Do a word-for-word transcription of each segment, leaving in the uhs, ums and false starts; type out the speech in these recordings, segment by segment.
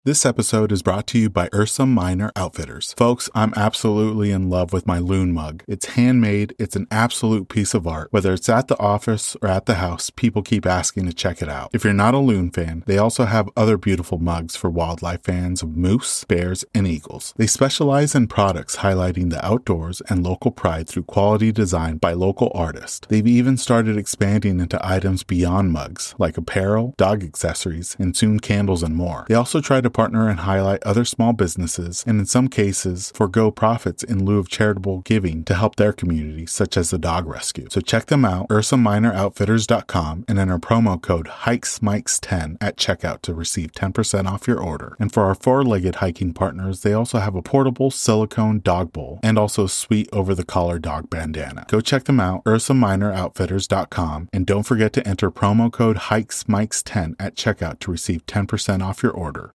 This episode is brought to you by Ursa Minor Outfitters. Folks, I'm absolutely in love with my Loon mug. It's handmade, it's an absolute piece of art. Whether it's at the office or at the house, people keep asking to check it out. If you're not a Loon fan, they also have other beautiful mugs for wildlife fans of moose, bears, and eagles. They specialize in products highlighting the outdoors and local pride through quality design by local artists. They've even started expanding into items beyond mugs, like apparel, dog accessories, and soon candles and more. They also try to partner and highlight other small businesses, and in some cases, forego profits in lieu of charitable giving to help their community, such as the dog rescue. So check them out, ursa minor outfitters dot com, and enter promo code hikes mikes ten at checkout to receive ten percent off your order. And for our four-legged hiking partners, they also have a portable silicone dog bowl and also a sweet over-the-collar dog bandana. Go check them out, ursa minor outfitters dot com, and don't forget to enter promo code hikes mikes ten at checkout to receive ten percent off your order.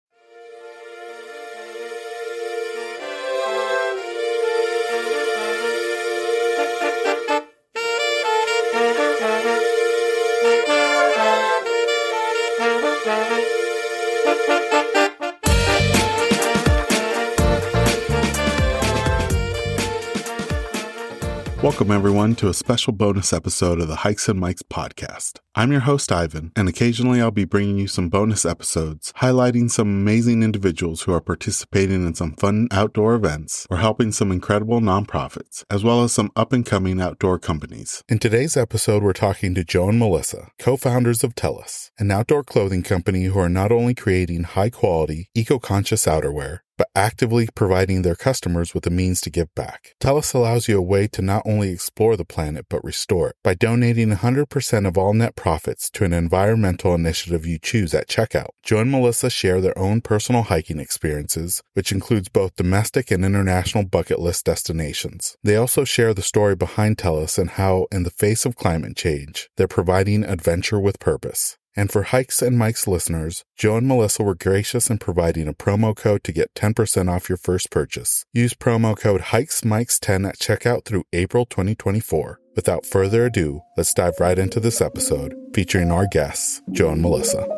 Welcome, everyone, to a special bonus episode of the Hikes and Mikes podcast. I'm your host, Ivan, and occasionally I'll be bringing you some bonus episodes highlighting some amazing individuals who are participating in some fun outdoor events or helping some incredible nonprofits, as well as some up-and-coming outdoor companies. In today's episode, we're talking to Joe and Melissa, co-founders of Tellus, an outdoor clothing company who are not only creating high-quality, eco-conscious outerwear, but actively providing their customers with the means to give back. Tellus allows you a way to not only explore the planet, but restore it by donating one hundred percent of all net profits to an environmental initiative you choose at checkout. Joe and Melissa share their own personal hiking experiences, which includes both domestic and international bucket list destinations. They also share the story behind Tellus and how, in the face of climate change, they're providing adventure with purpose. And for Hikes and Mikes listeners, Joe and Melissa were gracious in providing a promo code to get ten percent off your first purchase. Use promo code hikes mikes ten at checkout through April twenty twenty-four. Without further ado, let's dive right into this episode featuring our guests, Joe and Melissa.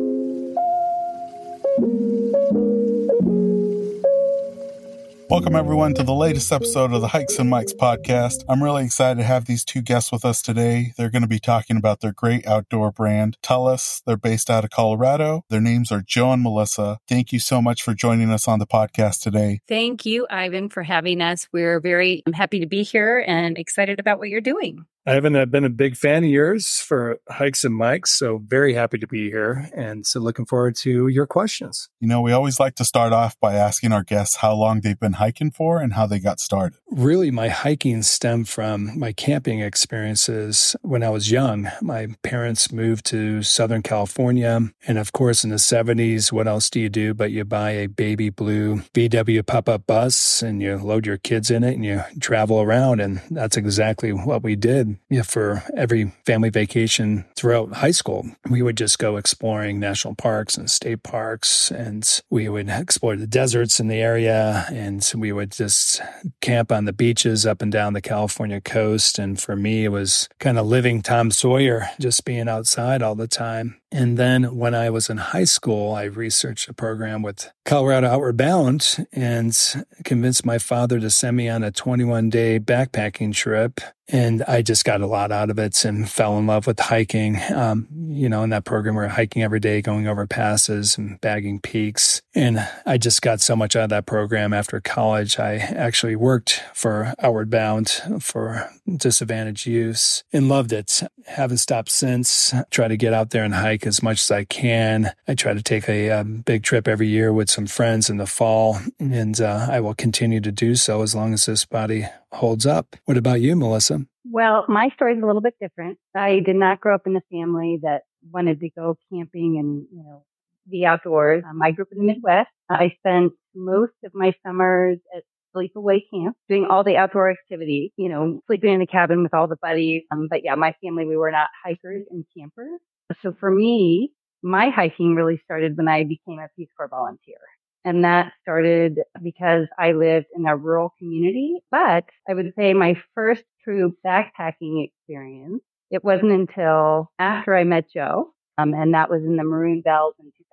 Welcome, everyone, to the latest episode of the Hikes and Mikes podcast. I'm really excited to have these two guests with us today. They're going to be talking about their great outdoor brand, Tellus. They're based out of Colorado. Their names are Joe and Melissa. Thank you so much for joining us on the podcast today. Thank you, Ivan, for having us. We're very I'm happy to be here and excited about what you're doing. Ivan, I've been a big fan of yours for Hikes and Mikes, so very happy to be here. And so looking forward to your questions. You know, we always like to start off by asking our guests how long they've been hiking for and how they got started. Really, my hiking stemmed from my camping experiences when I was young. My parents moved to Southern California. And of course, in the seventies, what else do you do but you buy a baby blue V W pop-up bus and you load your kids in it and you travel around. And that's exactly what we did. Yeah, for every family vacation throughout high school, we would just go exploring national parks and state parks, and we would explore the deserts in the area, and we would just camp on the beaches up and down the California coast. And for me, it was kind of living Tom Sawyer, just being outside all the time. And then when I was in high school, I researched a program with Colorado Outward Bound and convinced my father to send me on a twenty-one day backpacking trip. And I just got a lot out of it and fell in love with hiking. Um, you know, in that program, we we're hiking every day, going over passes and bagging peaks. And I just got so much out of that program after college. I actually worked for Outward Bound for disadvantaged youth and loved it. Haven't stopped since. Try to get out there and hike as much as I can. I try to take a, a big trip every year with some friends in the fall, and uh, I will continue to do so as long as this body holds up. What about you, Melissa? Well, my story is a little bit different. I did not grow up in a family that wanted to go camping and, you know, the outdoors. Um, I grew up in the Midwest. I spent most of my summers at sleepaway camp, doing all the outdoor activities, you know, sleeping in a cabin with all the buddies. Um, but yeah, my family, we were not hikers and campers. So for me, my hiking really started when I became a Peace Corps volunteer. And that started because I lived in a rural community. But I would say my first true backpacking experience, it wasn't until after I met Joe, um, and that was in the Maroon Bells in two thousand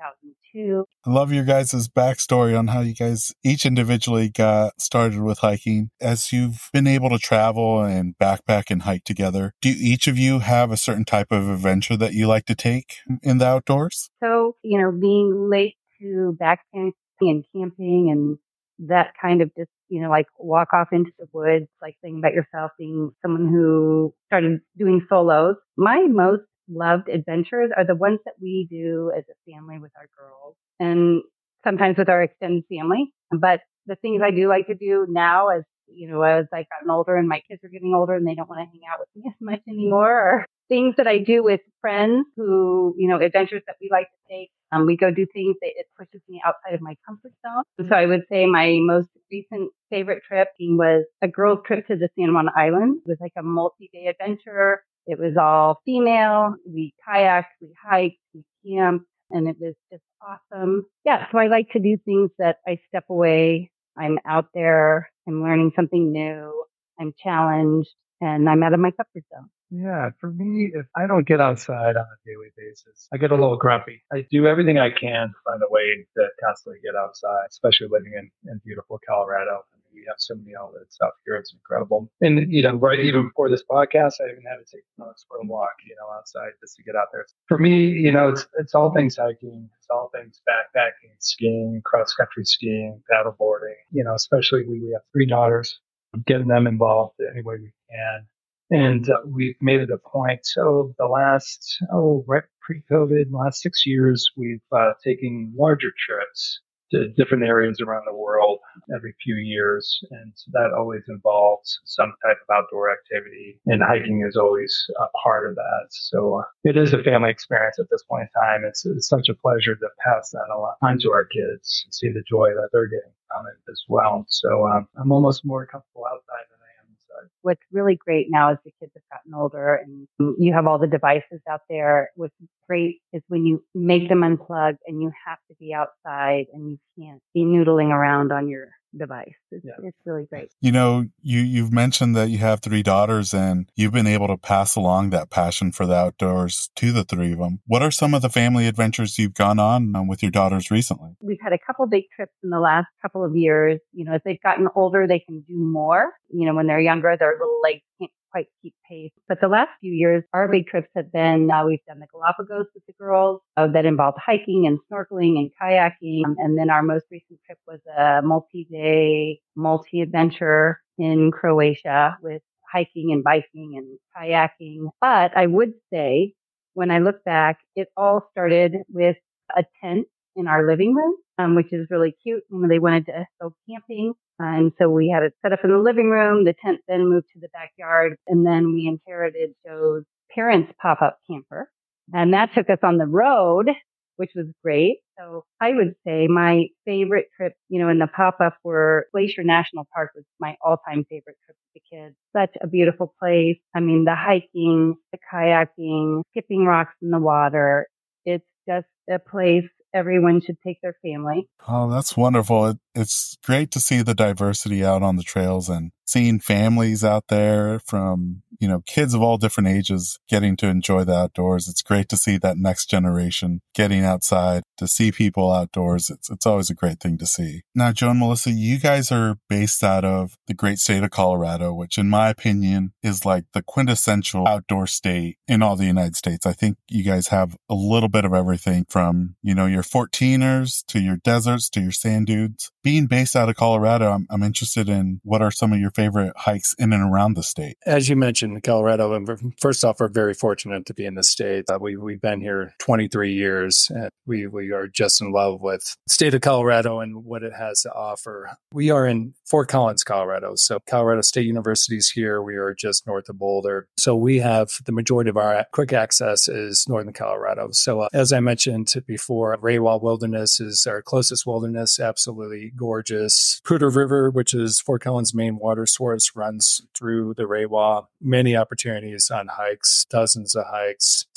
too. I love your guys' backstory on how you guys each individually got started with hiking. As you've been able to travel and backpack and hike together, do each of you have a certain type of adventure that you like to take in the outdoors? So, you know, being late to backpacking and camping and that kind of just, you know, like walk off into the woods, like thinking about yourself, being someone who started doing solos. My most loved adventures are the ones that we do as a family with our girls and sometimes with our extended family. But the things I do like to do now as, you know, as I've gotten older and my kids are getting older and they don't want to hang out with me as much anymore, are things that I do with friends who, you know, adventures that we like to take. Um, we go do things that it pushes me outside of my comfort zone. So I would say my most recent favorite trip was a girls' trip to the San Juan Islands. It was like a multi-day adventure. It was all female. We kayaked, we hiked, we camped, and it was just awesome. Yeah, so I like to do things that I step away. I'm out there. I'm learning something new. I'm challenged, and I'm out of my comfort zone. Yeah, for me, if I don't get outside on a daily basis, I get a little grumpy. I do everything I can to find a way to constantly get outside, especially living in, in beautiful Colorado. I mean, we have so many outlets out here. It's incredible. And, you know, right even before this podcast, I even had to take my dogs for a walk, you know, outside just to get out there. For me, you know, it's it's all things hiking. It's all things backpacking, skiing, cross-country skiing, paddleboarding, you know, especially we, we have three daughters, getting them involved any way we can. And uh, we've made it a point. So the last, oh, right pre-COVID, last six years, we've uh, taken larger trips to different areas around the world every few years. And so that always involves some type of outdoor activity. And hiking is always a part of that. So uh, it is a family experience at this point in time. It's, it's such a pleasure to pass that on to our kids and see the joy that they're getting from it as well. So um, I'm almost more comfortable outside than I am inside. What's really great now is the kids have gotten older and you have all the devices out there. What's great is when you make them unplug and you have to be outside and you can't be noodling around on your device. It's, yeah. it's really great. You know, you, you've mentioned that you have three daughters and you've been able to pass along that passion for the outdoors to the three of them. What are some of the family adventures you've gone on um, with your daughters recently? We've had a couple big trips in the last couple of years. You know, as they've gotten older, they can do more. You know, when they're younger, their little legs can't quite keep pace. But the last few years, our big trips have been, uh, we've done the Galapagos with the girls uh, that involved hiking and snorkeling and kayaking. Um, and then our most recent trip was a multi-day, multi-adventure in Croatia with hiking and biking and kayaking. But I would say, when I look back, it all started with a tent in our living room, um, which is really cute. You know, they wanted to go camping. And so we had it set up in the living room. The tent then moved to the backyard. And then we inherited Joe's parents' pop-up camper. And that took us on the road, which was great. So I would say my favorite trip, you know, in the pop-up were Glacier National Park was my all-time favorite trip with the kids. Such a beautiful place. I mean, the hiking, the kayaking, skipping rocks in the water. It's just a place everyone should take their family. Oh, that's wonderful. It, it's great to see the diversity out on the trails and seeing families out there from, you know, kids of all different ages getting to enjoy the outdoors. It's great to see that next generation getting outside, to see people outdoors. It's, it's always a great thing to see. Now, Joe and Melissa, you guys are based out of the great state of Colorado, which in my opinion is like the quintessential outdoor state in all the United States. I think you guys have a little bit of everything from, you know, your fourteeners to your deserts to your sand dunes. Being based out of Colorado, I'm, I'm interested in what are some of your favorite hikes in and around the state? As you mentioned, Colorado, and first off, we're very fortunate to be in the state. Uh, we, we've been here twenty-three years, and we, we are just in love with the state of Colorado and what it has to offer. We are in Fort Collins, Colorado. So Colorado State University is here. We are just north of Boulder. So we have the majority of our quick access is northern Colorado. So uh, as I mentioned before, Raywall Wilderness is our closest wilderness, absolutely gorgeous. Poudre River, which is Fort Collins' main water source, runs through the Raywall. Many opportunities on hikes, dozens of hikes.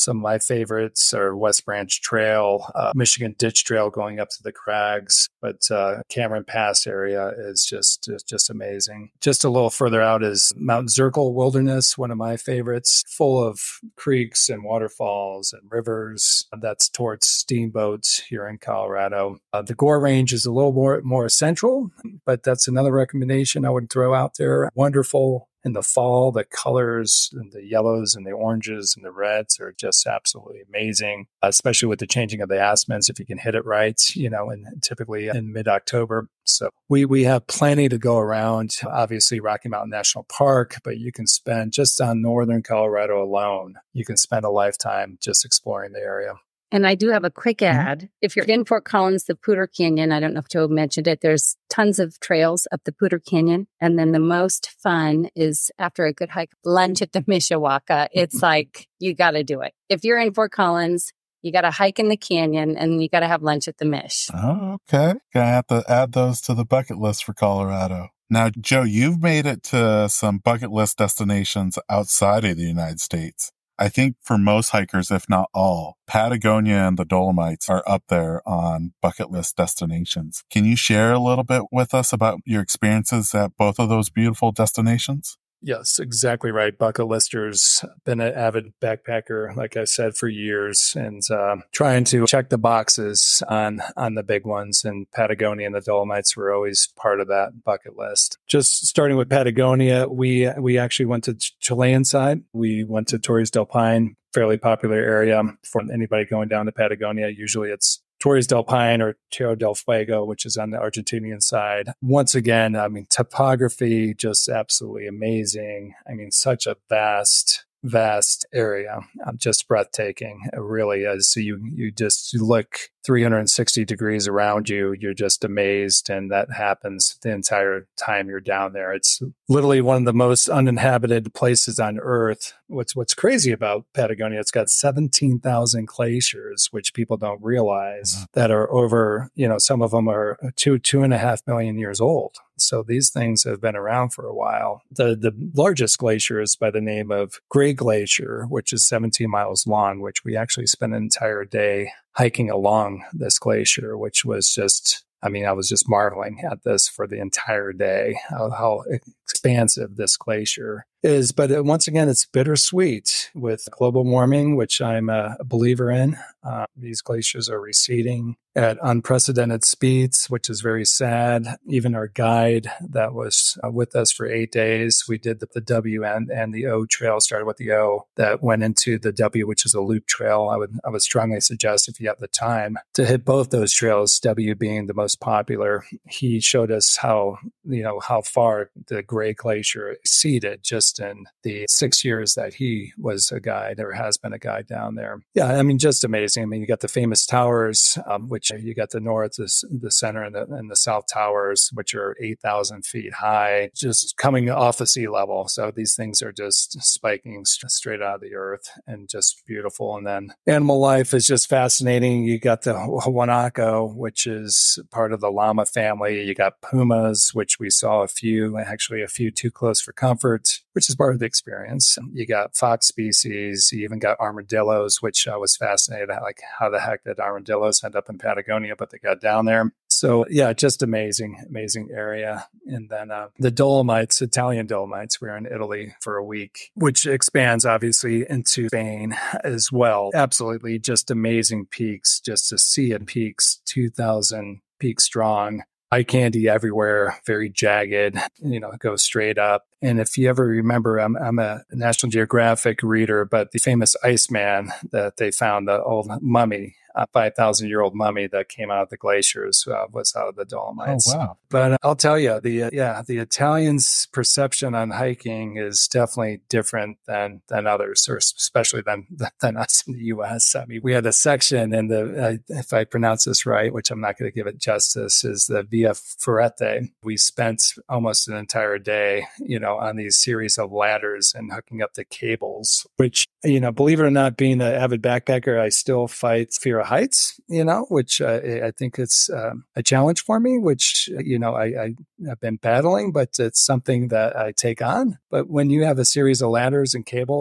Some of my favorites are West Branch Trail, uh, Michigan Ditch Trail going up to the crags, but uh, Cameron Pass area is just, just just amazing. Just a little further out is Mount Zirkle Wilderness, one of my favorites, full of creeks and waterfalls and rivers. That's towards Steamboat here in Colorado. Uh, the Gore Range is a little more, more central, but that's another recommendation I would throw out there. Wonderful. In the fall, the colors and the yellows and the oranges and the reds are just absolutely amazing, especially with the changing of the aspens, if you can hit it right, you know, and typically in mid-October. So we, we have plenty to go around, obviously Rocky Mountain National Park, but you can spend just on northern Colorado alone, you can spend a lifetime just exploring the area. And I do have a quick ad. Mm-hmm. If you're in Fort Collins, the Poudre Canyon, I don't know if Joe mentioned it, there's tons of trails up the Poudre Canyon. And then the most fun is after a good hike, lunch at the Mishawaka. It's like, you got to do it. If you're in Fort Collins, you got to hike in the canyon and you got to have lunch at the Mish. Oh, okay. Gonna have to add those to the bucket list for Colorado. Now, Joe, you've made it to some bucket list destinations outside of the United States. I think for most hikers, if not all, Patagonia and the Dolomites are up there on bucket list destinations. Can you share a little bit with us about your experiences at both of those beautiful destinations? Yes, exactly right. Bucket listers, been an avid backpacker, like I said, for years, and uh, trying to check the boxes on on the big ones. And Patagonia and the Dolomites were always part of that bucket list. Just starting with Patagonia, we we actually went to Ch- Chilean side. We went to Torres del Paine, fairly popular area for anybody going down to Patagonia. Usually it's Torres del Paine or Tierra del Fuego, which is on the Argentinian side. Once again, I mean, topography, just absolutely amazing. I mean, such a vast, vast area, um, just breathtaking. It really is. So you, you just you look three hundred sixty degrees around you, you're just amazed. And that happens the entire time you're down there. It's literally one of the most uninhabited places on Earth. What's what's crazy about Patagonia, it's got seventeen thousand glaciers, which people don't realize mm-hmm. that are over, you know, some of them are two, two and a half million years old. So these things have been around for a while. The the largest glacier is by the name of Gray Glacier, which is seventeen miles long, which we actually spent an entire day hiking along this glacier, which was just, I mean, I was just marveling at this for the entire day, how, how expansive this glacier is. But it, once again, it's bittersweet with global warming, which I'm a believer in. Uh, these glaciers are receding at unprecedented speeds, which is very sad. Even our guide that was uh, with us for eight days, we did the, the W and, and the O trail, started with the O, that went into the W, which is a loop trail. I would I would strongly suggest, if you have the time, to hit both those trails, W being the most popular. He showed us how, you know, how far the Gray Glacier exceeded just in the six years that he was a guide or has been a guide down there. Yeah, I mean, just amazing. I mean, you got the famous towers, um, which you got the north, the, the center, and the, and the south towers, which are eight thousand feet high, just coming off the sea level. So these things are just spiking st- straight out of the earth and just beautiful. And then animal life is just fascinating. You got the Huanaco, which is part of the llama family. You got pumas, which we saw a few, actually a few too close for comfort, which is part of the experience. You got fox species. You even got armadillos, which I was fascinated at, like how the heck did armadillos end up in Patagonia, but they got down there. So yeah, just amazing, amazing area. And then uh, the Dolomites, Italian Dolomites, we were in Italy for a week, which expands obviously into Spain as well. Absolutely just amazing peaks, just a sea of peaks, two thousand peaks strong. Eye candy everywhere, very jagged, you know, go straight up. And if you ever remember, I'm, I'm a National Geographic reader, but the famous Iceman that they found, the old mummy, a five thousand year old mummy that came out of the glaciers uh, was out of the Dolomites. Oh, wow. But I'll tell you, the uh, yeah, the Italians' perception on hiking is definitely different than than others, or especially than than us in the U S. I mean, we had a section in the, uh, if I pronounce this right, which I'm not going to give it justice, is the Via Ferrata. We spent almost an entire day, you know, on these series of ladders and hooking up the cables, which, you know, believe it or not, being an avid backpacker, I still fight fear of heights, you know, which uh, I think it's um, a challenge for me, which, you know, I, I have been battling, but it's something that I take on. But when you have a series of ladders and cables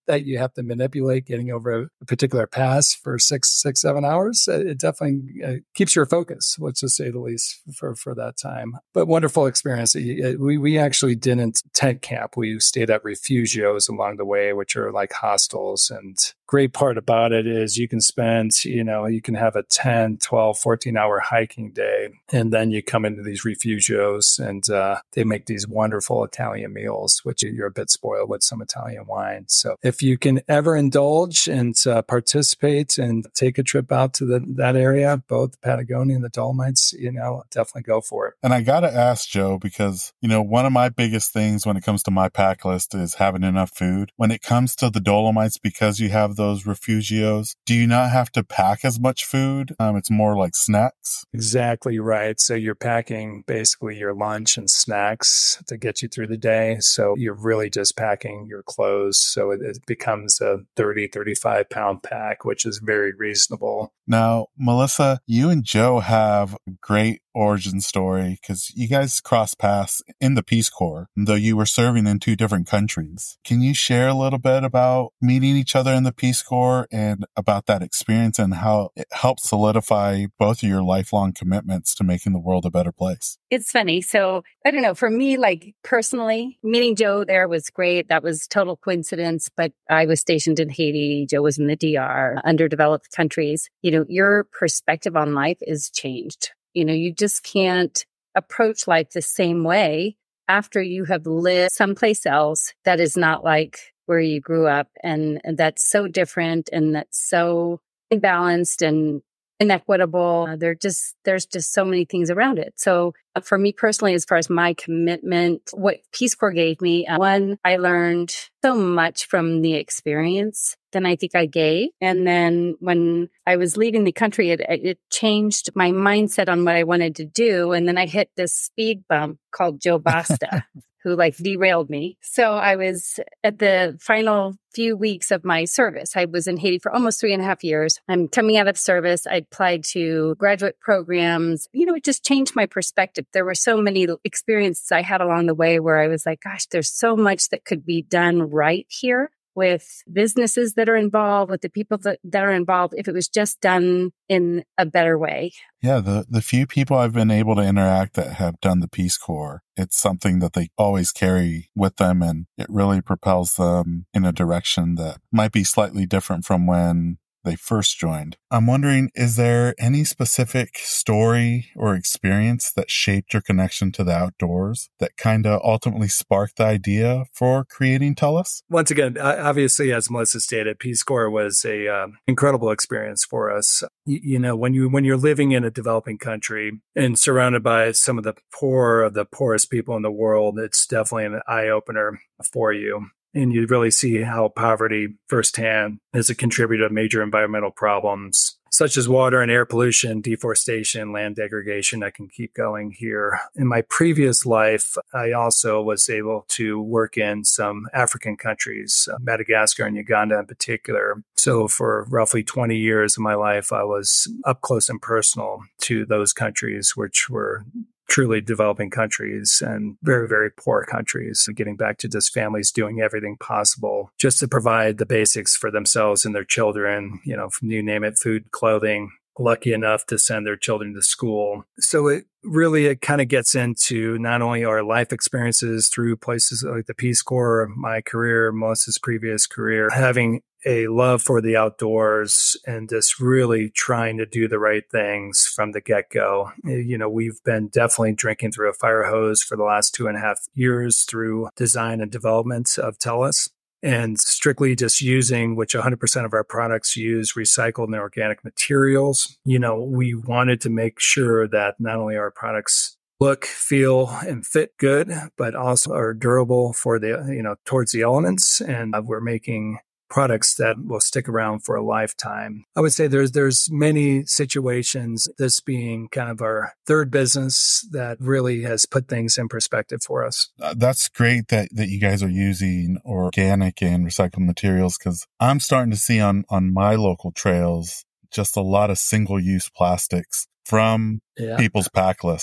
that you have to manipulate getting over a particular pass for six, six, seven hours. It definitely uh, keeps your focus, let's just say the least, for, for that time. But wonderful experience. We, we actually didn't tent camp. We stayed at refugios along the way, which are like hostels. And great part about it is you can spend, you know, you can have a ten, twelve, fourteen hour hiking day. And then you come into these refugios and uh, they make these wonderful Italian meals, which you're a bit spoiled with some Italian wine. So if you can ever indulge and uh, participate and take a trip out to the, that area, both Patagonia and the Dolomites, you know, definitely go for it. And I got to ask, Joe, because, you know, one of my biggest things when it comes to my pack list is having enough food. When it comes to the Dolomites, because you have those refugios, do you not have to pack as much food? Um, it's more like snacks. Exactly right. So you're packing basically your lunch and snacks to get you through the day. So you're really just packing your clothes. So it, it becomes a thirty, thirty-five pound pack, which is very reasonable. Now, Melissa, you and Joe have a great origin story because you guys crossed paths in the Peace Corps, though you were serving in two different countries. Can you share a little bit about meeting each other in the Peace Corps and about that experience and how it helped solidify both of your lifelong commitments to making the world a better place? It's funny. So I don't know, for me, like personally, meeting Joe there was great. That was total coincidence, but I was stationed in Haiti. Joe was in the D R, underdeveloped countries. You know, your perspective on life is changed. You know, you just can't approach life the same way after you have lived someplace else that is not like where you grew up. And, and that's so different and that's so imbalanced and inequitable. Uh, there just, there's just so many things around it. So uh, for me personally, as far as my commitment, what Peace Corps gave me, uh, one, I learned so much from the experience than I think I gave. And then when I was leaving the country, it, it changed my mindset on what I wanted to do. And then I hit this speed bump called Joe Basta. Who like derailed me. So I was at the final few weeks of my service. I was in Haiti for almost three and a half years. I'm coming out of service. I applied to graduate programs. You know, it just changed my perspective. There were so many experiences I had along the way where I was like, gosh, there's so much that could be done right here with businesses that are involved, with the people that, that are involved, if it was just done in a better way. Yeah, the, the few people I've been able to interact that have done the Peace Corps, it's something that they always carry with them, and it really propels them in a direction that might be slightly different from when they first joined. I'm wondering, is there any specific story or experience that shaped your connection to the outdoors that kind of ultimately sparked the idea for creating Tellus? Once again, obviously, as Melissa stated, Peace Corps was a um, incredible experience for us. You, you know, when you when you're living in a developing country and surrounded by some of the poor of the poorest people in the world, it's definitely an eye opener for you. And you really see how poverty firsthand is a contributor to major environmental problems, such as water and air pollution, deforestation, land degradation. I can keep going here. In my previous life, I also was able to work in some African countries, uh, Madagascar and Uganda in particular. So for roughly twenty years of my life, I was up close and personal to those countries, which were truly developing countries and very, very poor countries. So getting back to just families doing everything possible just to provide the basics for themselves and their children, you know, from you name it, food, clothing, lucky enough to send their children to school. So it really, it kind of gets into not only our life experiences through places like the Peace Corps, my career, Melissa's previous career, having a love for the outdoors and just really trying to do the right things from the get-go. You know, we've been definitely drinking through a fire hose for the last two and a half years through design and development of Tellus, and strictly just using, which one hundred percent of our products use recycled and organic materials. You know, we wanted to make sure that not only our products look, feel, and fit good, but also are durable for the, you know, towards the elements. And uh, we're making products that will stick around for a lifetime. I would say there's there's many situations, this being kind of our third business, that really has put things in perspective for us. Uh, that's great that, that you guys are using organic and recycled materials, because I'm starting to see on, on my local trails just a lot of single-use plastics from yeah. people's pack list.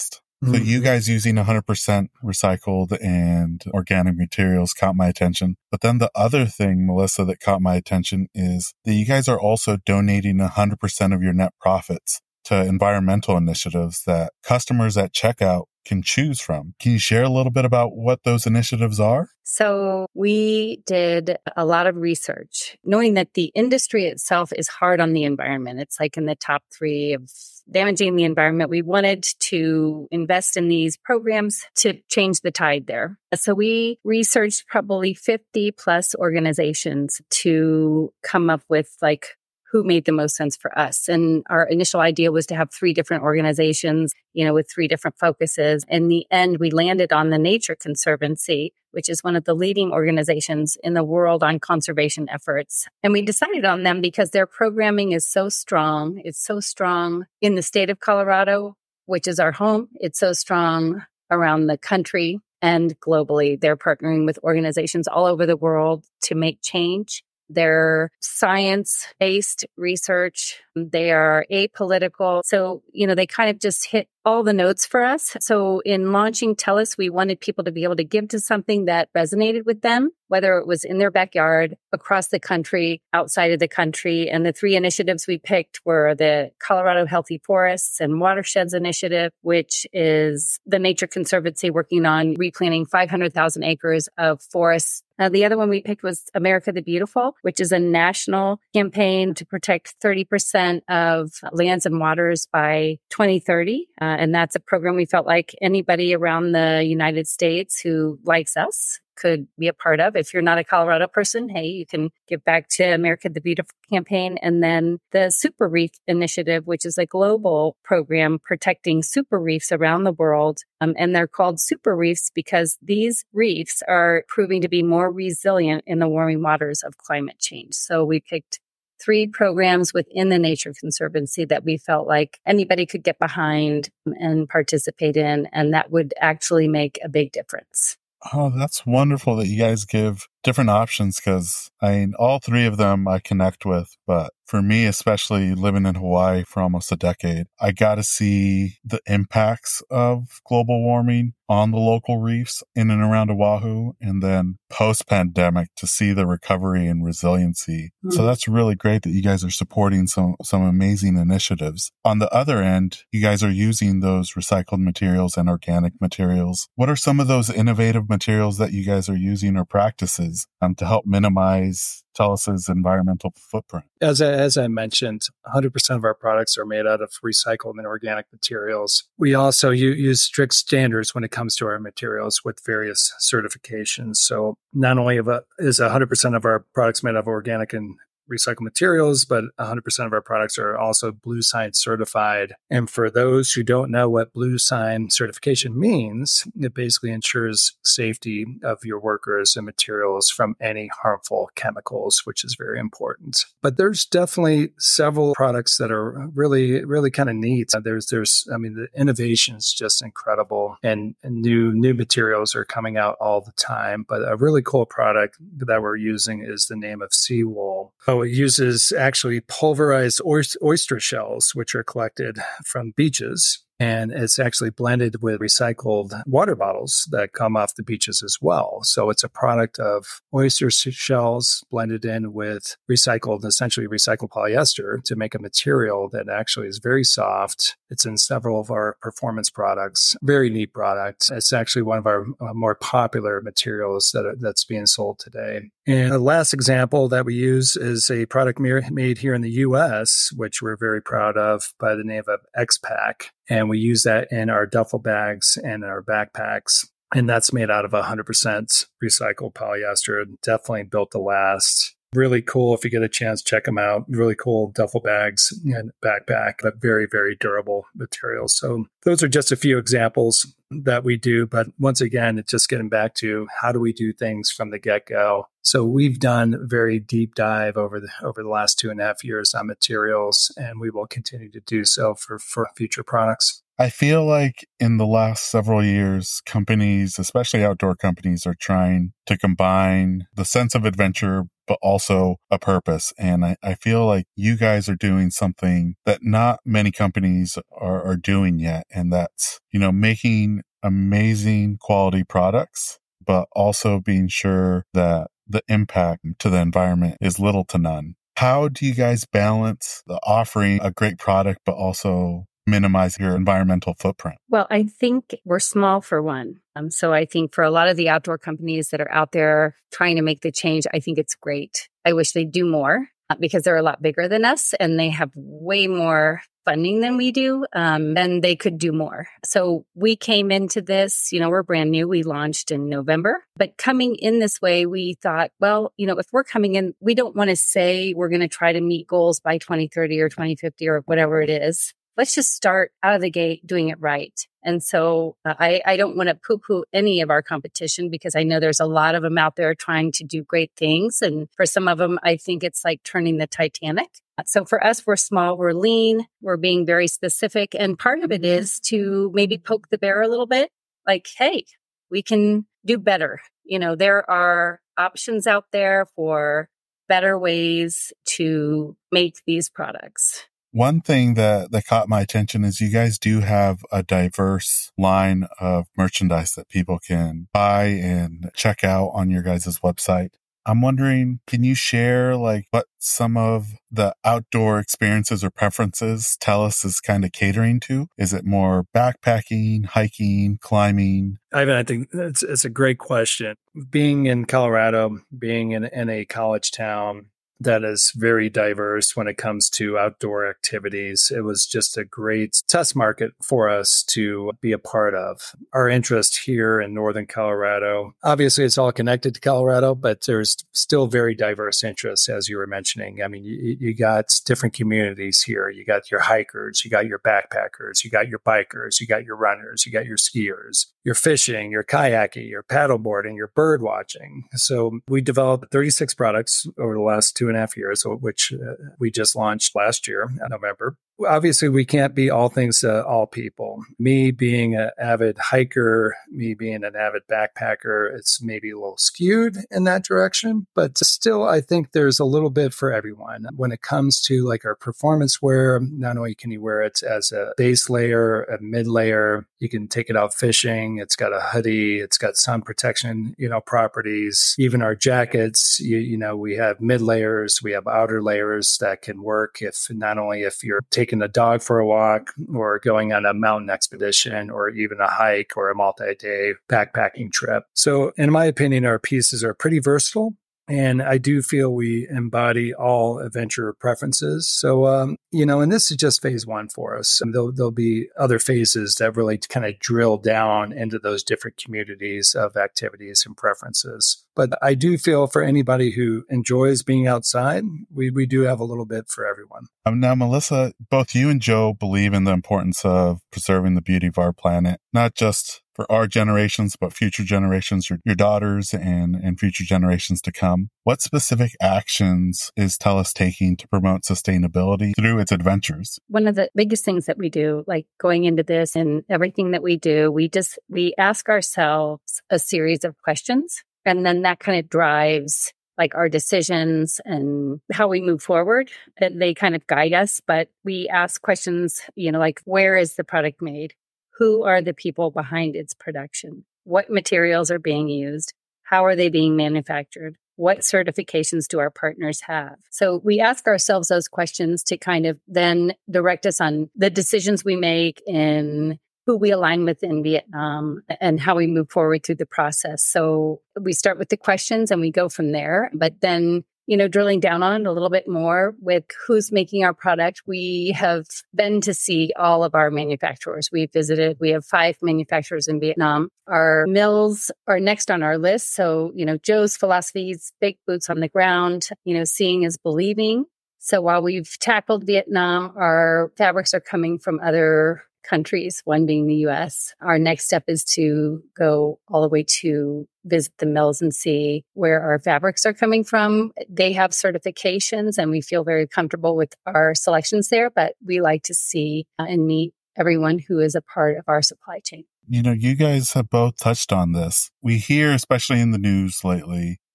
So you guys using one hundred percent recycled and organic materials caught my attention. But then the other thing, Melissa, that caught my attention is that you guys are also donating one hundred percent of your net profits to environmental initiatives that customers at checkout can choose from. Can you share a little bit about what those initiatives are? So we did a lot of research, knowing that the industry itself is hard on the environment. It's like in the top three of damaging the environment. We wanted to invest in these programs to change the tide there. So we researched probably fifty plus organizations to come up with like who made the most sense for us. And our initial idea was to have three different organizations, you know, with three different focuses. In the end, we landed on the Nature Conservancy, which is one of the leading organizations in the world on conservation efforts. And we decided on them because their programming is so strong. It's so strong in the state of Colorado, which is our home. It's so strong around the country and globally. They're partnering with organizations all over the world to make change. They're science-based research. They are apolitical. So, you know, they kind of just hit all the notes for us. So in launching TELUS, we wanted people to be able to give to something that resonated with them, whether it was in their backyard, across the country, outside of the country. And the three initiatives we picked were the Colorado Healthy Forests and Watersheds Initiative, which is the Nature Conservancy working on replanting five hundred thousand acres of forests. Uh, the other one we picked was America the Beautiful, which is a national campaign to protect thirty percent of lands and waters by twenty thirty. Uh, and that's a program we felt like anybody around the United States who likes us could be a part of. If you're not a Colorado person, hey, you can give back to America the Beautiful campaign. And then the Super Reef Initiative, which is a global program protecting super reefs around the world. Um, and they're called super reefs because these reefs are proving to be more resilient in the warming waters of climate change. So we picked three programs within the Nature Conservancy that we felt like anybody could get behind and participate in, and that would actually make a big difference. Oh, that's wonderful that you guys give different options because, I mean, all three of them I connect with. But for me, especially living in Hawaii for almost a decade, I got to see the impacts of global warming on the local reefs in and around Oahu, and then post-pandemic to see the recovery and resiliency. Mm. So that's really great that you guys are supporting some, some amazing initiatives. On the other end, you guys are using those recycled materials and organic materials. What are some of those innovative materials that you guys are using or practices um, to help minimize TELUS's environmental footprint? As I, as I mentioned, one hundred percent of our products are made out of recycled and organic materials. We also u- use strict standards when it comes to our materials with various certifications. So not only of a, is one hundred percent of our products made of organic and recycled materials, but one hundred percent of our products are also Blue Sign certified. And for those who don't know what Blue Sign certification means, it basically ensures safety of your workers and materials from any harmful chemicals, which is very important. But there's definitely several products that are really, really kind of neat. There's, there's, I mean, the innovation is just incredible, and, and new, new materials are coming out all the time. But a really cool product that we're using is the name of Seawool. Oh, it uses actually pulverized oyster shells, which are collected from beaches. And it's actually blended with recycled water bottles that come off the beaches as well. So it's a product of oyster shells blended in with recycled, essentially recycled polyester to make a material that actually is very soft. It's in several of our performance products. Very neat product. It's actually one of our more popular materials that are, that's being sold today. And the last example that we use is a product made here in the U S, which we're very proud of, by the name of X-Pack. And we use that in our duffel bags and our backpacks. And that's made out of one hundred percent recycled polyester. Definitely built to last. Really cool. If you get a chance, check them out. Really cool duffel bags and backpack, but very, very durable materials. So those are just a few examples that we do. But once again, it's just getting back to how do we do things from the get-go. So we've done a very deep dive over the over the last two and a half years on materials, and we will continue to do so for, for future products. I feel like in the last several years, companies, especially outdoor companies, are trying to combine the sense of adventure but also a purpose. And I, I feel like you guys are doing something that not many companies are, are doing yet. And that's, you know, making amazing quality products, but also being sure that the impact to the environment is little to none. How do you guys balance the offering a great product, but also minimize your environmental footprint? Well, I think we're small for one. Um, so I think for a lot of the outdoor companies that are out there trying to make the change, I think it's great. I wish they'd do more uh, because they're a lot bigger than us and they have way more funding than we do, um, and they could do more. So we came into this, you know, we're brand new. We launched in November, but coming in this way, we thought, well, you know, if we're coming in, we don't want to say we're going to try to meet goals by twenty thirty or twenty fifty or whatever it is. Let's just start out of the gate doing it right. And so uh, I, I don't want to poo-poo any of our competition because I know there's a lot of them out there trying to do great things. And for some of them, I think it's like turning the Titanic. So for us, we're small, we're lean, we're being very specific. And part of it is to maybe poke the bear a little bit. Like, hey, we can do better. You know, there are options out there for better ways to make these products. One thing that, that caught my attention is you guys do have a diverse line of merchandise that people can buy and check out on your guys' website. I'm wondering, can you share like what some of the outdoor experiences or preferences Tellus is kind of catering to? Is it more backpacking, hiking, climbing? Ivan, I think it's, it's a great question. Being in Colorado, being in, in a college town that is very diverse when it comes to outdoor activities. It was just a great test market for us to be a part of. Our interest here in Northern Colorado, obviously it's all connected to Colorado, but there's still very diverse interests, as you were mentioning. I mean, you, you got different communities here. You got your hikers, you got your backpackers, you got your bikers, you got your runners, you got your skiers, your fishing, your kayaking, your paddleboarding, your bird watching. So we developed thirty-six products over the last two and a half years, which uh, we just launched last year in November. Obviously, we can't be all things to all people. Me being an avid hiker, me being an avid backpacker, it's maybe a little skewed in that direction. But still, I think there's a little bit for everyone. When it comes to like our performance wear, not only can you wear it as a base layer, a mid layer, you can take it out fishing. It's got a hoodie. It's got sun protection, you know, properties. Even our jackets, you, you know, we have mid layers, we have outer layers that can work if not only if you're taking taking a dog for a walk or going on a mountain expedition or even a hike or a multi-day backpacking trip. So in my opinion, our pieces are pretty versatile. And I do feel we embody all adventure preferences. So, um, you know, and this is just phase one for us. And there'll, there'll be other phases that really kind of drill down into those different communities of activities and preferences. But I do feel for anybody who enjoys being outside, we, we do have a little bit for everyone. Um, now, Melissa, both you and Joe believe in the importance of preserving the beauty of our planet, not just for our generations, but future generations, your, your daughters and, and future generations to come. What specific actions is Tellus taking to promote sustainability through its adventures? One of the biggest things that we do, like going into this and everything that we do, we just, we ask ourselves a series of questions. And then that kind of drives like our decisions and how we move forward. And they kind of guide us, but we ask questions, you know, like where is the product made? Who are the people behind its production? What materials are being used? How are they being manufactured? What certifications do our partners have? So we ask ourselves those questions to kind of then direct us on the decisions we make in who we align with in Vietnam and how we move forward through the process. So we start with the questions and we go from there. But then, you know, drilling down on it a little bit more with who's making our product. We have been to see all of our manufacturers. We've visited, we have five manufacturers in Vietnam. Our mills are next on our list. So, you know, Joe's philosophy is big boots on the ground, you know, seeing is believing. So while we've tackled Vietnam, our fabrics are coming from other countries, one being the U S. Our next step is to go all the way to visit the mills and see where our fabrics are coming from. They have certifications and we feel very comfortable with our selections there, but we like to see and meet everyone who is a part of our supply chain. You know, you guys have both touched on this. We hear, especially in the news lately,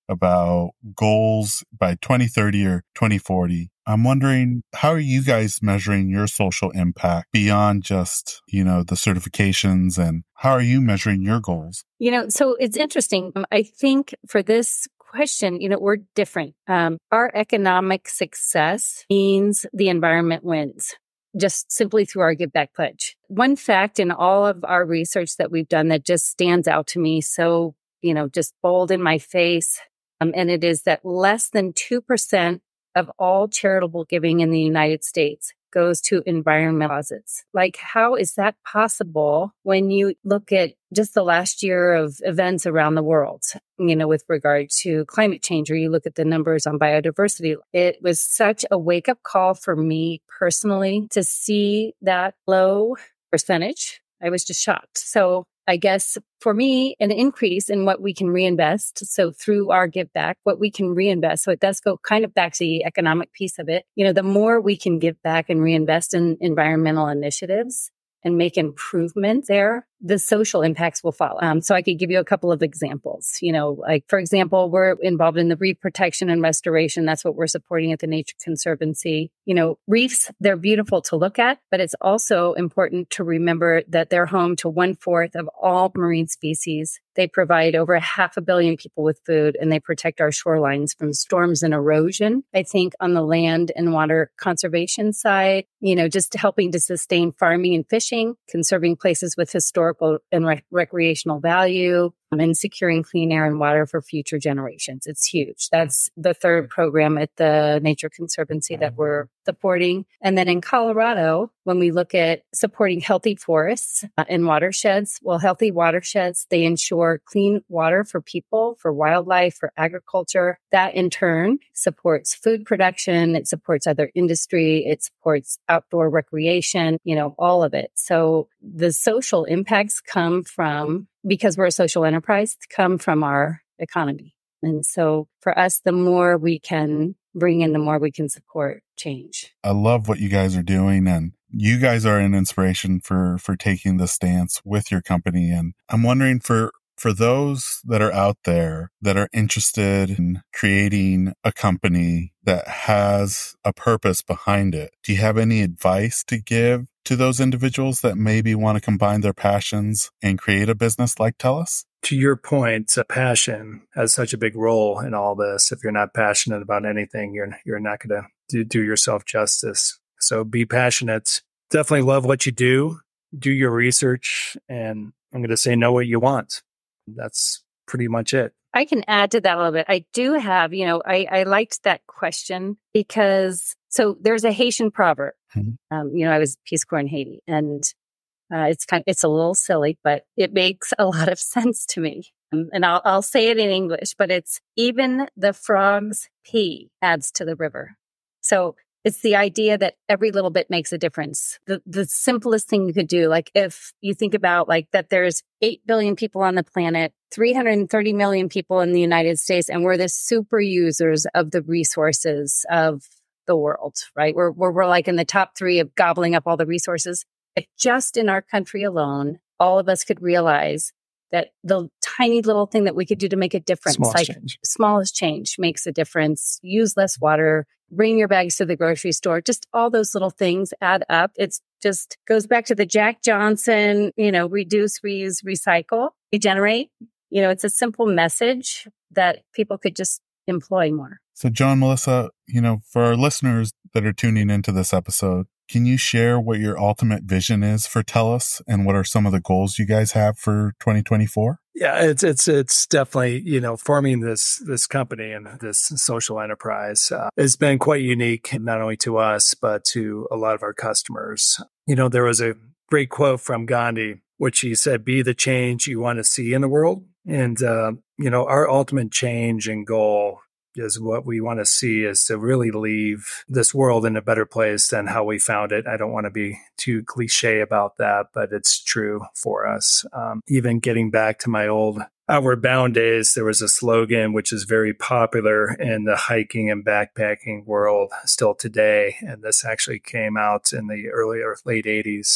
about goals by twenty thirty or twenty forty. I'm wondering, how are you guys measuring your social impact beyond just, you know, the certifications, and how are you measuring your goals? You know, so it's interesting. Um, I think for this question, you know, we're different. Um, our economic success means the environment wins, just simply through our Give Back pledge. One fact in all of our research that we've done that just stands out to me so, you know, just bold in my face, um, and it is that less than two percent of all charitable giving in the United States goes to environmental causes. Like, how is that possible when you look at just the last year of events around the world, you know, with regard to climate change, or you look at the numbers on biodiversity? It was such a wake-up call for me personally to see that low percentage. I was just shocked. So I guess for me, an increase in what we can reinvest. So through our Give Back, what we can reinvest. So it does go kind of back to the economic piece of it. You know, the more we can give back and reinvest in environmental initiatives and make improvement there, the social impacts will follow. Um, so I could give you a couple of examples. You know, like, for example, we're involved in the reef protection and restoration. That's what we're supporting at the Nature Conservancy. You know, reefs, they're beautiful to look at, but it's also important to remember that they're home to one fourth of all marine species. They provide over half a billion people with food, and they protect our shorelines from storms and erosion. I think on the land and water conservation side, you know, just helping to sustain farming and fishing, conserving places with historical and rec- recreational value, um, and securing clean air and water for future generations. It's huge. That's the third program at the Nature Conservancy that we're supporting. And then in Colorado, when we look at supporting healthy forests uh, and watersheds, well, healthy watersheds, they ensure clean water for people, for wildlife, for agriculture. That in turn supports food production. It supports other industry. It supports outdoor recreation, you know, all of it. So the social impacts come from, because we're a social enterprise, come from our economy. And so for us, the more we can bring in, the more we can support change. I love what you guys are doing, and you guys are an inspiration for, for taking the stance with your company. And I'm wondering, for For those that are out there that are interested in creating a company that has a purpose behind it, do you have any advice to give to those individuals that maybe want to combine their passions and create a business like TELUS? To your point, uh, passion has such a big role in all this. If you're not passionate about anything, you're you're not going to do, do yourself justice. So be passionate. Definitely love what you do. Do your research, and I'm going to say know what you want. That's pretty much it. I can add to that a little bit. I do have, you know, I, I liked that question because, so there's a Haitian proverb. Mm-hmm. Um, you know, I was Peace Corps in Haiti, and uh, it's kind of, it's a little silly, but it makes a lot of sense to me. Um, and I'll, I'll say it in English, but it's even the frog's pee adds to the river. So it's the idea that every little bit makes a difference. The the simplest thing you could do, like if you think about like that there's eight billion people on the planet, three hundred thirty million people in the United States, and we're the super users of the resources of the world, right? We're, we're, we're like in the top three of gobbling up all the resources. If just in our country alone, all of us could realize that the tiny little thing that we could do to make a difference, smallest like change. smallest change makes a difference. Use less water, bring your bags to the grocery store. Just all those little things add up. It's just goes back to the Jack Johnson, you know, reduce, reuse, recycle, regenerate. You know, it's a simple message that people could just employ more. So John, Melissa, you know, for our listeners that are tuning into this episode, can you share what your ultimate vision is for TELUS, and what are some of the goals you guys have for twenty twenty-four? Yeah, it's it's it's definitely, you know, forming this this company and this social enterprise uh, has been quite unique, not only to us, but to a lot of our customers. You know, there was a great quote from Gandhi, which he said, "Be the change you want to see in the world." And, uh, you know, our ultimate change and goal is what we want to see is to really leave this world in a better place than how we found it. I don't want to be too cliche about that, but it's true for us. Um, even getting back to my old Outward Bound days, there was a slogan which is very popular in the hiking and backpacking world still today. And this actually came out in the early or late eighties.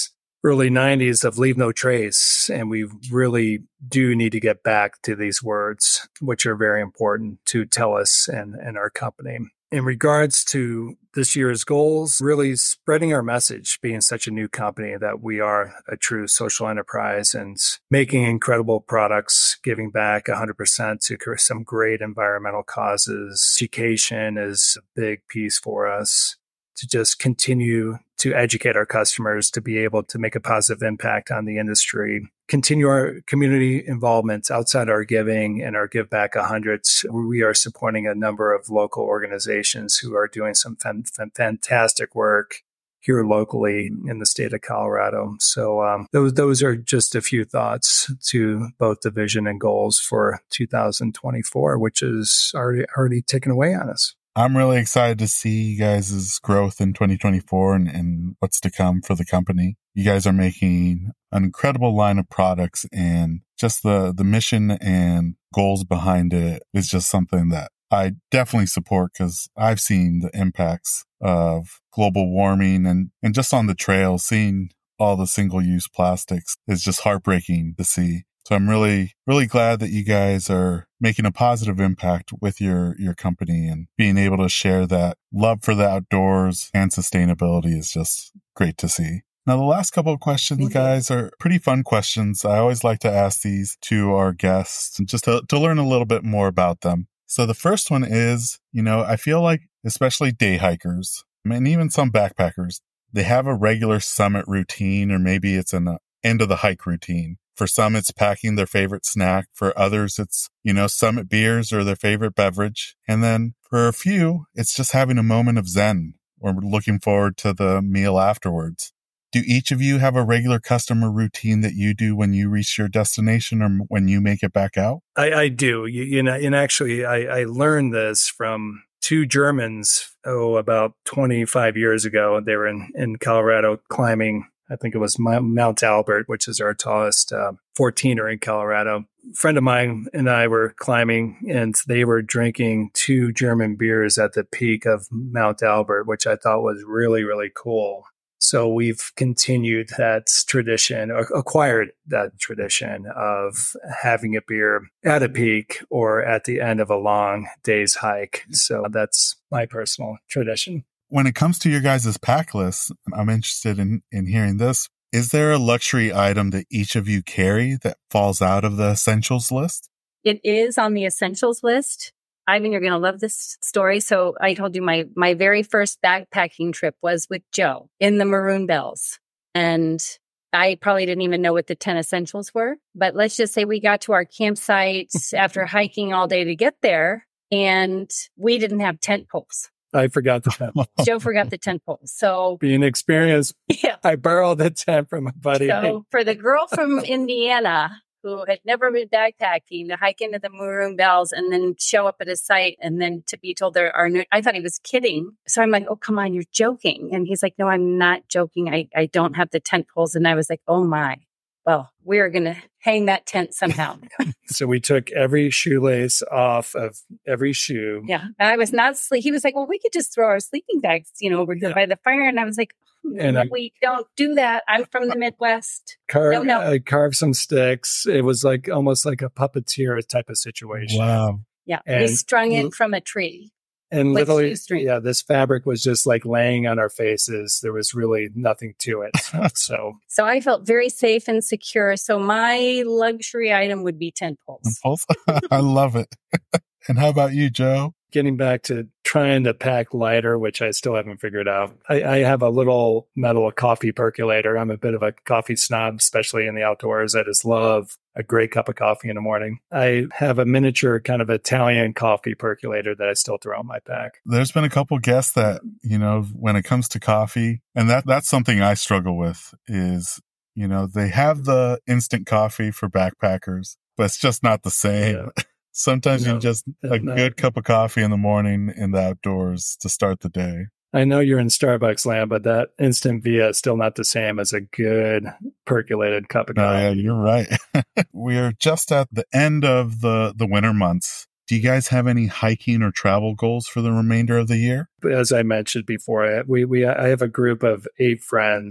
early nineties of leave no trace. And we really do need to get back to these words, which are very important to TELUS and, and our company. In regards to this year's goals, really spreading our message, being such a new company that we are a true social enterprise and making incredible products, giving back one hundred percent to some great environmental causes. Education is a big piece for us to just continue to educate our customers to be able to make a positive impact on the industry. Continue our community involvement outside our giving and our Give Back one hundreds. We are supporting a number of local organizations who are doing some fan- fan- fantastic work here locally in the state of Colorado. So um, those those are just a few thoughts to both the vision and goals for two thousand twenty-four, which is already already taken away on us. I'm really excited to see you guys' growth in twenty twenty-four and, and what's to come for the company. You guys are making an incredible line of products, and just the, the mission and goals behind it is just something that I definitely support, because I've seen the impacts of global warming and, and just on the trail, seeing all the single-use plastics is just heartbreaking to see. So I'm really, really glad that you guys are making a positive impact with your, your company, and being able to share that love for the outdoors and sustainability is just great to see. Now, the last couple of questions, guys, are pretty fun questions. I always like to ask these to our guests just to, to learn a little bit more about them. So the first one is, you know, I feel like especially day hikers and even some backpackers, they have a regular summit routine, or maybe it's an end of the hike routine. For some, it's packing their favorite snack. For others, it's, you know, summit beers or their favorite beverage. And then for a few, it's just having a moment of zen or looking forward to the meal afterwards. Do each of you have a regular customer routine that you do when you reach your destination or when you make it back out? I, I do. You, you know, and actually, I, I learned this from two Germans, oh, about twenty-five years ago. They were in, in Colorado climbing, I think it was Mount Albert, which is our tallest uh, fourteener in Colorado. A friend of mine and I were climbing, and they were drinking two German beers at the peak of Mount Albert, which I thought was really, really cool. So we've continued that tradition, or acquired that tradition of having a beer at a peak or at the end of a long day's hike. So that's my personal tradition. When it comes to your guys' pack list, I'm interested in, in hearing this. Is there a luxury item that each of you carry that falls out of the essentials list? It is on the essentials list. Ivan, you're going to love this story. So I told you my, my very first backpacking trip was with Joe in the Maroon Bells. And I probably didn't even know what the ten essentials were. But let's just say we got to our campsite after hiking all day to get there, and we didn't have tent poles. I forgot the tent. Joe forgot the tent poles. So being experienced, yeah. I borrowed the tent from a buddy. So for the girl from Indiana who had never been backpacking to hike into the Maroon Bells and then show up at a site and then to be told there are no, I thought he was kidding. So I'm like, oh, come on, you're joking. And he's like, no, I'm not joking. I, I don't have the tent poles. And I was like, oh my, well, we're going to hang that tent somehow. So we took every shoelace off of every shoe. Yeah. I was not sleep. He was like, well, we could just throw our sleeping bags, you know, over here yeah. by the fire. And I was like, and I, we don't do that. I'm from the Midwest. Carve, no, no. I carved some sticks. It was like almost like a puppeteer type of situation. Wow. Yeah. And we strung it from a tree. And literally, yeah, this fabric was just like laying on our faces. There was really nothing to it. So, so I felt very safe and secure. So my luxury item would be tent poles. I love it. And how about you, Joe? Getting back to trying to pack lighter, which I still haven't figured out. I, I have a little metal coffee percolator. I'm a bit of a coffee snob, especially in the outdoors. I just love a great cup of coffee in the morning. I have a miniature kind of Italian coffee percolator that I still throw in my pack. There's been a couple guests that, you know, when it comes to coffee, and that that's something I struggle with is, you know, they have the instant coffee for backpackers, but it's just not the same. Yeah. Sometimes no, you just a no. good cup of coffee in the morning in the outdoors to start the day. I know you're in Starbucks land, but that instant via is still not the same as a good percolated cup of coffee. Oh, yeah, you're right. We're just at the end of the, the winter months. Do you guys have any hiking or travel goals for the remainder of the year? As I mentioned before, we, we I have a group of eight friends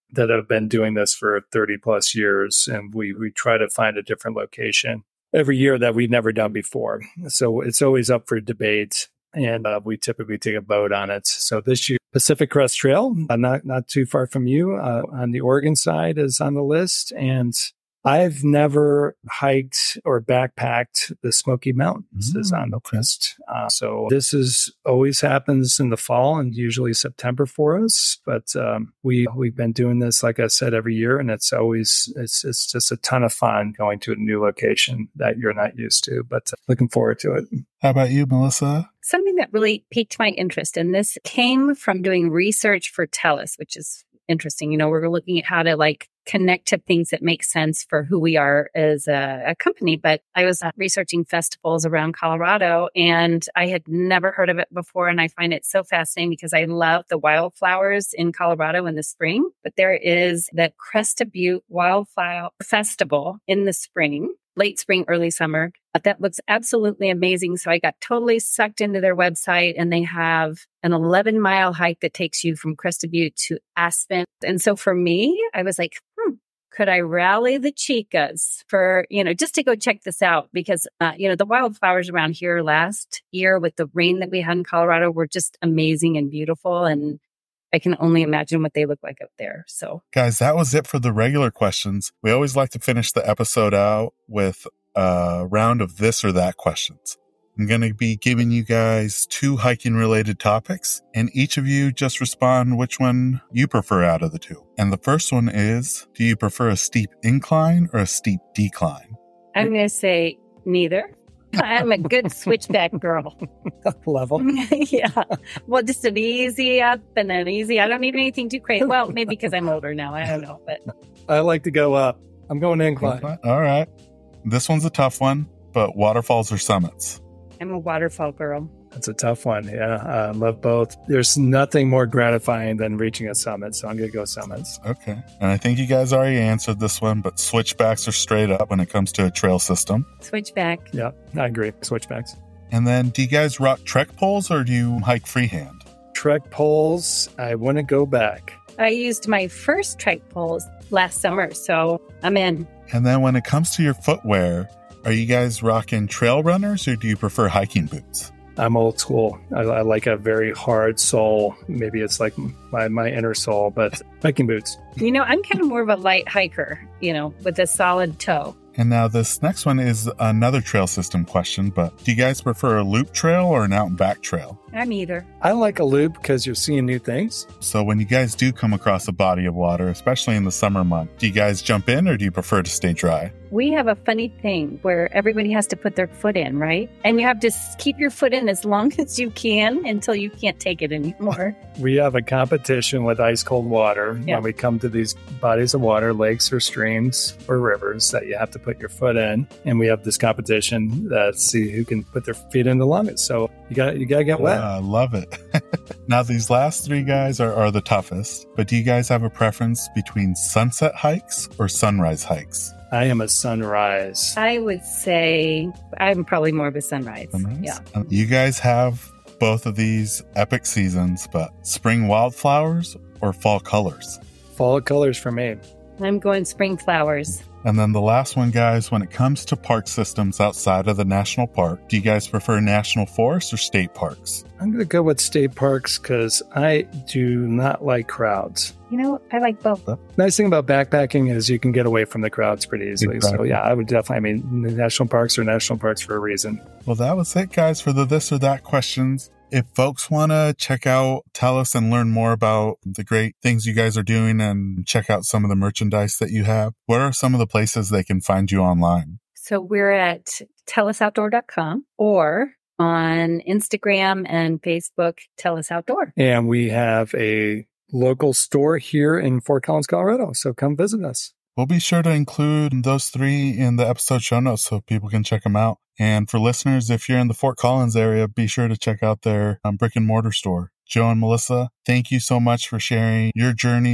that have been doing this for thirty plus years. And we, we try to find a different location every year that we've never done before. So it's always up for debate. And uh, we typically take a vote on it. So this year, Pacific Crest Trail, uh, not not too far from you, uh, on the Oregon side is on the list. And I've never hiked or backpacked the Smoky Mountains mm, is on the list. Uh, so this is always happens in the fall and usually September for us. But um, we we've been doing this, like I said, every year, and it's always it's it's just a ton of fun going to a new location that you're not used to. But uh, looking forward to it. How about you, Melissa? Something that really piqued my interest, and this came from doing research for TELUS, which is interesting. You know, we're looking at how to like connect to things that make sense for who we are as a, a company. But I was uh, researching festivals around Colorado, and I had never heard of it before. And I find it so fascinating because I love the wildflowers in Colorado in the spring. But there is the Crested Butte Wildflower Festival in the spring, late spring, early summer. That looks absolutely amazing. So I got totally sucked into their website, and they have an eleven mile hike that takes you from Crested Butte to Aspen. And so for me, I was like, hmm, could I rally the chicas for, you know, just to go check this out? Because, uh, you know, the wildflowers around here last year with the rain that we had in Colorado were just amazing and beautiful. And I can only imagine what they look like up there. So, guys, that was it for the regular questions. We always like to finish the episode out with a round of this or that questions. I'm going to be giving you guys two hiking related topics, and each of you just respond which one you prefer out of the two. And the first one is, do you prefer a steep incline or a steep decline? I'm going to say neither. I'm a good switchback girl. Level. Yeah. Well, just an easy up and an easy. I don't need anything too crazy. Well, maybe because I'm older now. I don't know. But I like to go up. I'm going incline. incline. All right. This one's a tough one, but waterfalls or summits? I'm a waterfall girl. That's a tough one. Yeah. I love both. There's nothing more gratifying than reaching a summit. So I'm going to go summits. Okay. And I think you guys already answered this one, but switchbacks are straight up when it comes to a trail system. Switchback. Yeah, I agree. Switchbacks. And then do you guys rock trek poles or do you hike freehand? Trek poles, I want to go back. I used my first trek poles last summer, so I'm in. And then when it comes to your footwear, are you guys rocking trail runners or do you prefer hiking boots? I'm old school. I, I like a very hard sole. Maybe it's like my, my inner sole, but hiking boots. You know, I'm kind of more of a light hiker, you know, with a solid toe. And now this next one is another trail system question, but do you guys prefer a loop trail or an out and back trail? I'm either. I like a loop because you're seeing new things. So when you guys do come across a body of water, especially in the summer month, do you guys jump in or do you prefer to stay dry? We have a funny thing where everybody has to put their foot in, right? And you have to keep your foot in as long as you can until you can't take it anymore. We have a competition with ice cold water yeah. when we come to these bodies of water, lakes or streams or rivers that you have to put your foot in. And we have this competition that see who can put their feet in the longest. So you got you got to get wet. I uh, love it. Now, these last three guys are, are the toughest, but do you guys have a preference between sunset hikes or sunrise hikes? I am a sunrise. I would say I'm probably more of a sunrise. sunrise? Yeah. You guys have both of these epic seasons, but spring wildflowers or fall colors? Fall colors for me. I'm going spring flowers. And then the last one, guys, when it comes to park systems outside of the national park, do you guys prefer national forests or state parks? I'm going to go with state parks because I do not like crowds. You know, I like both. Nice thing about backpacking is you can get away from the crowds pretty easily. Exactly. So yeah, I would definitely, I mean, the national parks are national parks for a reason. Well, that was it, guys, for the this or that questions. If folks want to check out TELUS and learn more about the great things you guys are doing and check out some of the merchandise that you have, what are some of the places they can find you online? So we're at telus outdoor dot com or on Instagram and Facebook, TELUS Outdoor. And we have a local store here in Fort Collins, Colorado. So come visit us. We'll be sure to include those three in the episode show notes so people can check them out. And for listeners, if you're in the Fort Collins area, be sure to check out their um, brick and mortar store. Joe and Melissa, thank you so much for sharing your journey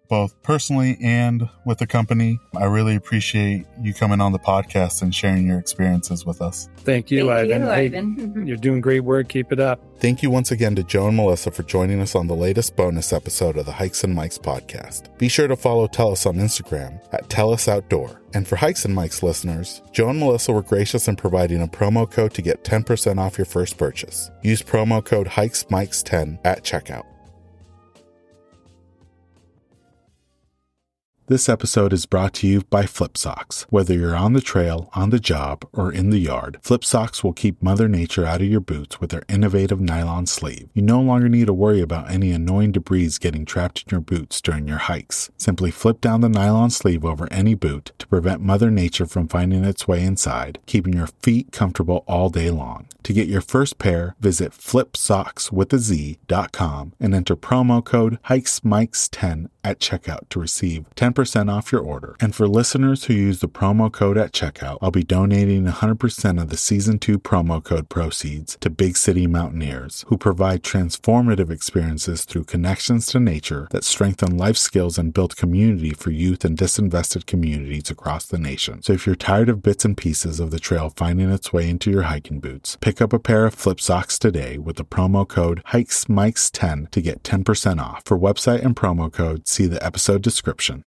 both personally and with the company. I really appreciate you coming on the podcast and sharing your experiences with us. Thank you, Thank Ivan. you, Hey, Ivan. you're doing great work. Keep it up. Thank you once again to Joe and Melissa for joining us on the latest bonus episode of the Hikes and Mikes podcast. Be sure to follow Tellus on Instagram at Tellus Outdoor. And for Hikes and Mikes listeners, Joe and Melissa were gracious in providing a promo code to get ten percent off your first purchase. Use promo code Hikes Mikes ten at checkout. This episode is brought to you by Flip Socks. Whether you're on the trail, on the job, or in the yard, Flip Socks will keep Mother Nature out of your boots with their innovative nylon sleeve. You no longer need to worry about any annoying debris getting trapped in your boots during your hikes. Simply flip down the nylon sleeve over any boot to prevent Mother Nature from finding its way inside, keeping your feet comfortable all day long. To get your first pair, visit flip socks with a z dot com and enter promo code Hikes Mikes ten at checkout to receive ten percent off your order. And for listeners who use the promo code at checkout, I'll be donating one hundred percent of the Season two promo code proceeds to Big City Mountaineers, who provide transformative experiences through connections to nature that strengthen life skills and build community for youth and disinvested communities across the nation. So if you're tired of bits and pieces of the trail finding its way into your hiking boots, pick up a pair of Flip Socks today with the promo code Hikes Mikes ten to get ten percent off. For website and promo code, see the episode description.